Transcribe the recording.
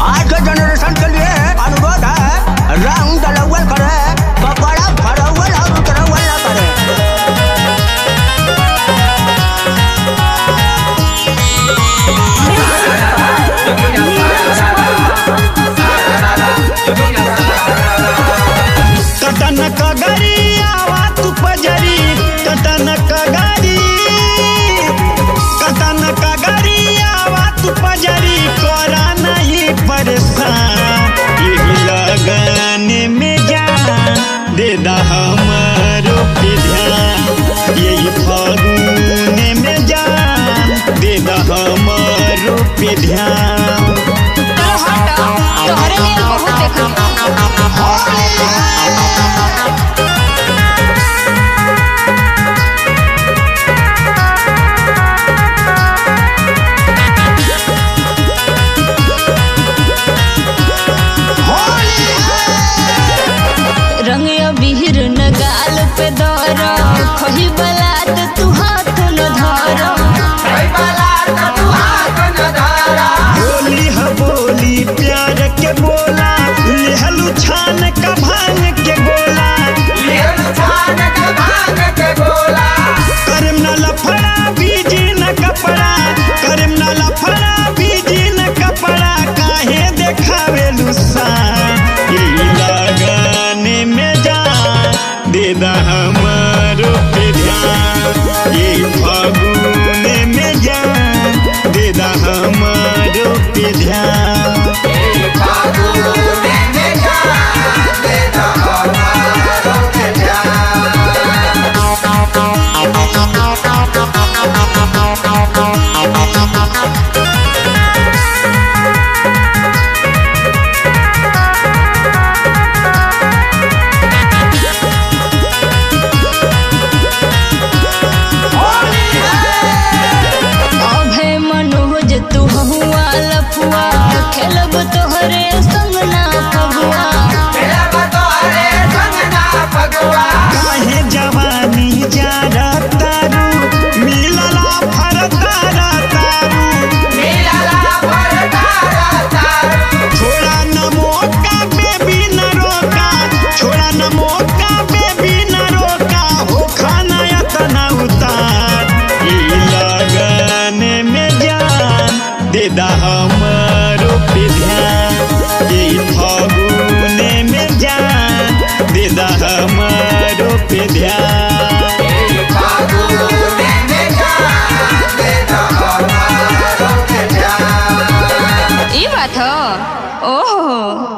आज के जनरेशन के लिए अनुरोध है, रंग डलवल करे, कपड़ा फरवल और उतरवल ना करे। कटन कगरी आवा तू पजरी, कटन कगरी आवा तू पजरी, कोरा नहीं परेशान। यही लगन में जान दे दा हमारो पे ध्यान, यही फागुन में जान दे दा हमारो पे ध्यान। तोहरे लिए बहुत देखा रंग अबीर न गाल पे दर, खही बलात तू हाथ न धर। बोली है बोली प्यार के बोला, लेहलू छान का भांग के बोला। करम न लफड़ा बीजी न कपड़ा, करम न लफड़ा बीजी न कपड़ा, काहे देखावे लुसा। यही लगन में जान दे दा हमारो पे ध्यान, यही फागुन में जान दे दा हमारो पे ध्यान। अभय मनोज तू हुआ लफुआ, खेलब तोहरे संग ना फगुआ। काहे जवानी जा तारू, मिलला फरतारा तारू। छोड़ा न मौका बेबी न रोका, छोड़ा न मौका बेबी न रोका, हो खाना इतना उतार। ई लगन में जान दे दा हमारो पे ध्यान, यही फागुन में जान दे दा हमारो पे ध्यान। ई बात ह ओहो।